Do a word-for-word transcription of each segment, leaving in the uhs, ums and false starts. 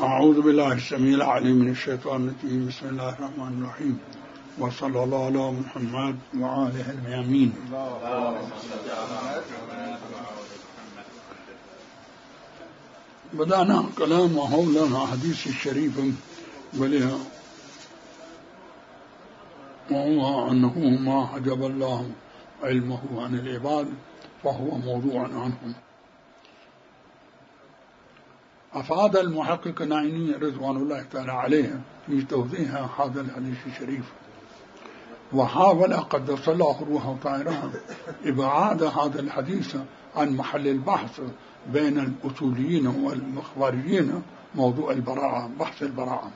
أعوذ بالله السميع العليم من الشيطان الرجيم. بسم الله الرحمن الرحيم، وصلى الله على محمد وآله الميامين. بدأنا كلام حول حديث الشريف بلها، وهو أنه ما حجب الله علمه عن العباد فهو موضوع عنهم. أفاد المحقق النعيمي رضوان الله تعالى عليه في توضيح هذا الحديث الشريف، وحاول قدس الله روحه طاهرا إبعاد هذا الحديث عن محل البحث بين الأصوليين والمخبريين، موضوع البراءة، بحث البراءة.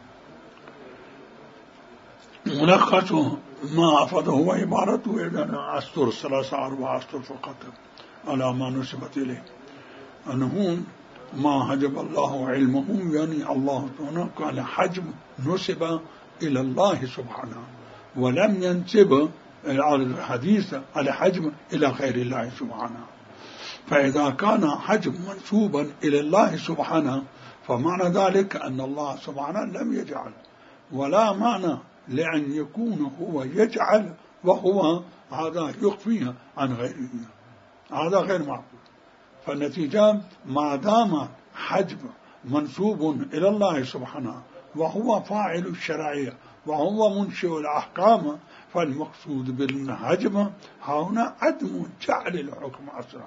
ملخص ما أفاده هو عبارته إذا أسطر ثلاثة أربع أسطر فقط على ما نسبت إليه، أنه ما حجب الله علمه، يعني الله سبحانه قال حجم نسب إلى الله سبحانه، ولم ينسب الحديث على حجم إلى غير الله سبحانه. فإذا كان حجم منسوبا إلى الله سبحانه فمعنى ذلك أن الله سبحانه لم يجعل، ولا معنى لأن يكون هو يجعل وهو هذا يخفيه عن غيره، هذا غير معقول. فالنتيجة ما دام حجم منسوب إلى الله سبحانه وهو فاعل الشرعية وهو منشئ الأحكام، فالمقصود بالحجم هنا عدم جعل الحكم أصلا.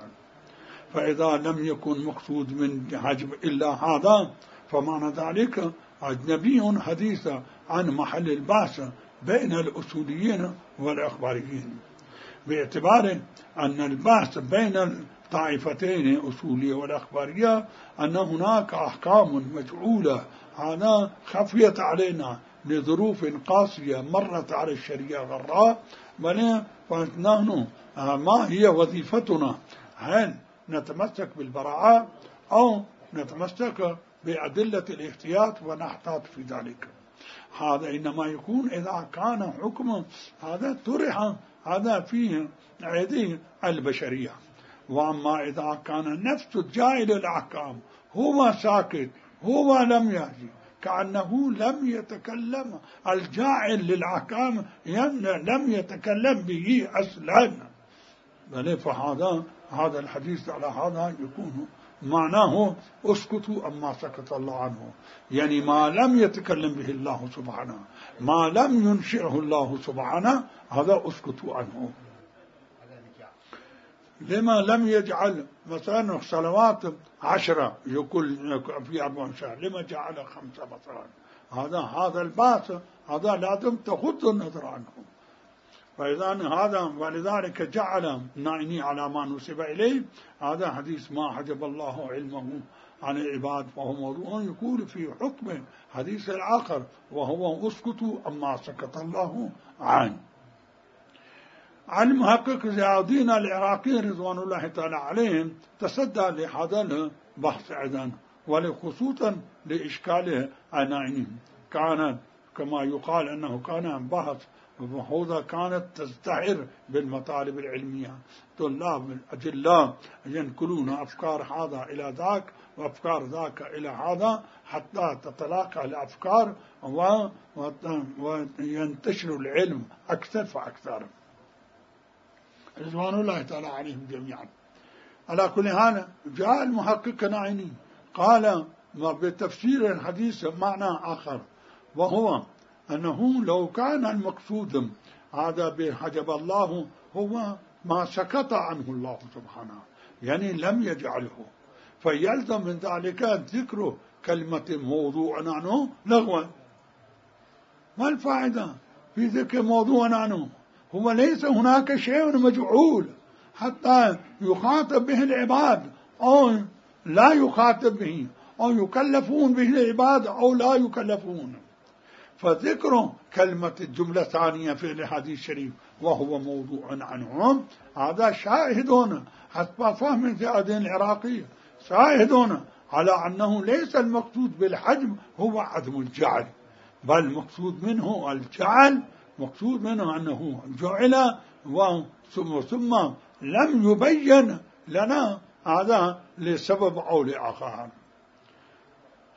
فإذا لم يكن مقصود من حجم إلا هذا فمعنى ذلك أجنبي حديث عن محل البحث بين الأصوليين والإخباريين، باعتبار أن البحث بين الطائفتين الأصولية والإخبارية أن هناك أحكام مجعولة هذا خفيت علينا لظروف قاسية مرت على الشريعة غراء، بل فنحن ما هي وظيفتنا؟ هل نتمسك بالبراءة أو نتمسك بأدلة الاحتياط ونحتاط في ذلك؟ هذا إنما يكون إذا كان حكم هذا طرح هذا فيه أيدي البشرية. وأما إذا كان نفس الجاهل الأحكام هو ساكت، هو لم يهدي، كأنه لم يتكلم، الجاعل للأحكام لم يتكلم به أصلا، بل فهذا هذا الحديث على هذا يكون معناه اسكتوا أما سكت الله عنه، يعني ما لم يتكلم به الله سبحانه، ما لم ينشئه الله سبحانه، هذا اسكتوا عنه. لما لم يجعل مثلا صلوات عشرة يقول في أربع شهر، لما جعل خمسة مثلا؟ هذا هذا الباس هذا لازم تغض النظر عنه. فإذا هذا ولذلك جعل نعني على ما نسب إليه، هذا حديث ما حجب الله علمه عن العباد فهو موضوع يقول في حكم حديث الآخر وهو اسكتوا أما سكت الله عنه. عن المحقق زياد الدين العراقي رضوان الله تعالى عليهم تصدى لهذا البحث أيضا، ولخصوصا لإشكاله عنائنه. كان كما يقال أنه كان بحث وهذا كانت تزدهر بالمطالب العلمية، طلاب الأجلاء ينقلون أفكار هذا إلى ذاك وأفكار ذاك إلى هذا حتى تتلاقى الأفكار وينتشر العلم أكثر فأكثر رضوان الله تعالى عليهم جميعا. على كل حال جاء المحقق نعيني قال بتفسير الحديث معنى آخر، وهو أنه لو كان المقصود هذا بحجب الله هو ما سكت عنه الله سبحانه، يعني لم يجعله، فيلزم من ذلك ذكر كلمة موضوع عنه لغوا. ما الفائدة في ذكر موضوع عنه؟ هو ليس هناك شيء مجعول حتى يخاطب به العباد أو لا يخاطب به، أو يكلفون به العباد أو لا يكلفون. فذكر كلمة الجملة الثانية في الحديث الشريف وهو موضوع عنهم، هذا شاهدون حسب فهم زياد العراقي، شاهدون على أنه ليس المقصود بالحجم هو عدم الجعل، بل المقصود منه الجعل، مقصود منه أنه جعل ثم ثم لم يبين لنا هذا لسبب أو لآخر.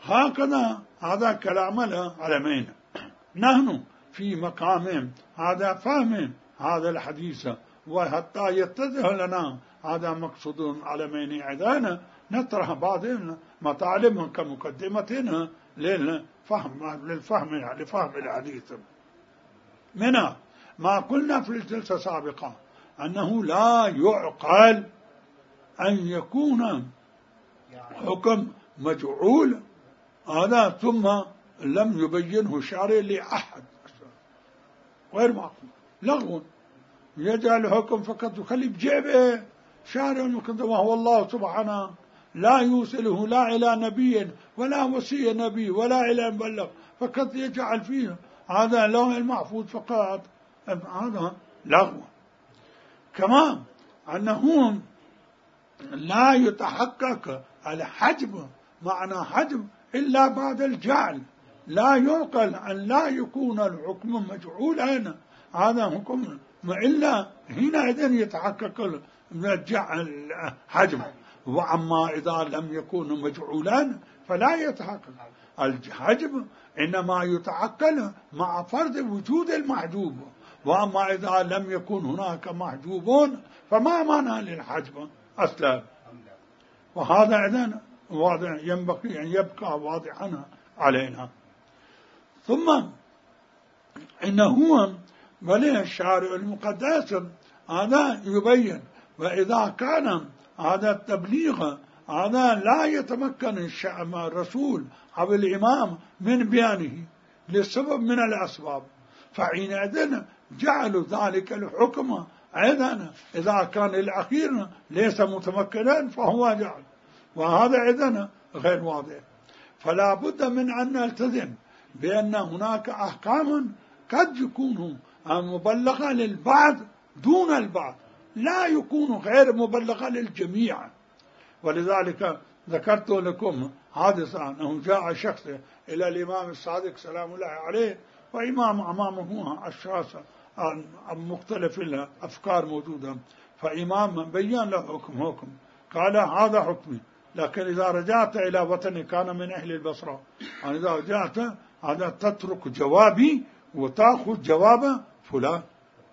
هكذا هذا كلامنا علمين، نحن في مقام هذا فهم هذا الحديث، وحتى يتضح لنا هذا مقصود علمين عدانا نطرح بعض مطالب كمقدمة للفهم للفهم لفهم الحديث. منها ما قلنا في الجلسة السابقة أنه لا يعقل أن يكون حكم مجعول هذا ثم لم يبينه الشارع لأحد، غير معقول، لغو. يجعل الحكم فقط يخلي بجيبه شارع وهو الله سبحانه لا يوصله لا إلى نبي ولا وصي نبي ولا إلى مبلغ، فقط يجعل فيه هذا لوح المحفوظ فقط، هذا لغو. كما أنه لا يتحقق الحجب، معنى حجب إلا بعد الجعل، لا يعقل أن لا يكون الحكم مجعولا، هذا حكم إلا حينئذ يتحقق الحجب. وأما إذا لم يكون مجعولا فلا يتحقق الحجب، إنما يتعقل مع فرض وجود المحجوب. وأما إذا لم يكن هناك محجوبون فما معنى للحجب أصلا، وهذا إذن واضح ينبغي أن يبقى واضحا علينا. ثم إنه ولي الشارع المقدس هذا يبين، وإذا كان هذا التبليغ هذا لا يتمكن الرسول أو الإمام من بيانه لسبب من الأسباب، فحينئذ جعلوا ذلك الحكم أيضا إذا كان الأخير ليس متمكنا فهو جعل، وهذا أيضا غير واضح. فلا بد من أن نلتزم بأن هناك أحكام قد يكون مبلغة للبعض دون البعض، لا يكون غير مبلغة للجميع. ولذلك ذكرت لكم حادثة أنه جاء شخص إلى الإمام الصادق سلام الله عليه، وإمام أمامه أشخاص مختلف الأفكار موجودة، فإمام بيّن له حكم حكم قال هذا حكمي، لكن إذا رجعت إلى وطني كان من أهل البصرة، يعني إذا رجعت هذا تترك جوابي وتأخذ جواب فلان،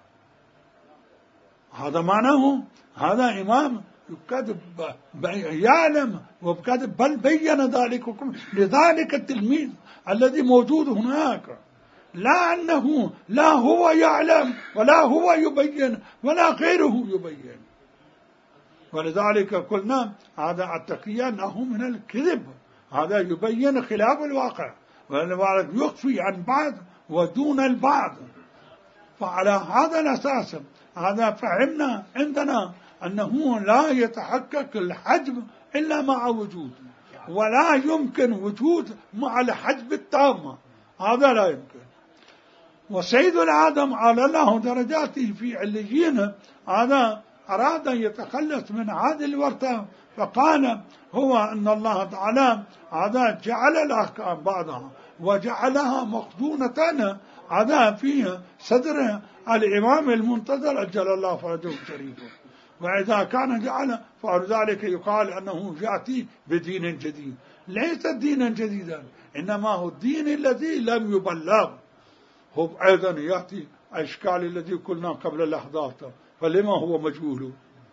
هذا معناه هذا إمام يكذب يعلم وبكذب، بل بين ذلك لذلك التلميذ الذي موجود هناك، لا أنه لا هو يعلم ولا هو يبين ولا غيره يبين. ولذلك قلنا هذا التقية أنه من الكذب، هذا يبين خلاف الواقع، ولذلك يخفي عن بعض ودون البعض. فعلى هذا الأساس هذا فهمنا عندنا أنه لا يتحقق الحجب إلا مع وجود، ولا يمكن وجود مع الحجب التام، هذا لا يمكن. وسيد العالم على الله درجاته في عليين هذا أراد أن يتخلص من هذه الورطة، فقال هو أن الله تعالى هذا جعل الأحكام بعضها وجعلها مخزونة هذا في صدر الإمام المنتظر أجل الله فرجه الشريف، وإذا كان جعل فذلك يقال أنه يأتي بدين جديد، ليس دينا جديدا إنما هو الدين الذي لم يبلغ، هو أيضا يأتي أشكال الذي قلنا قبل لحظات. فلما هو مجهول؟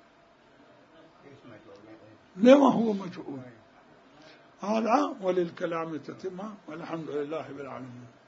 لما هو مجهول؟ هذا وللكلام تتم، والحمد لله بالعالمين.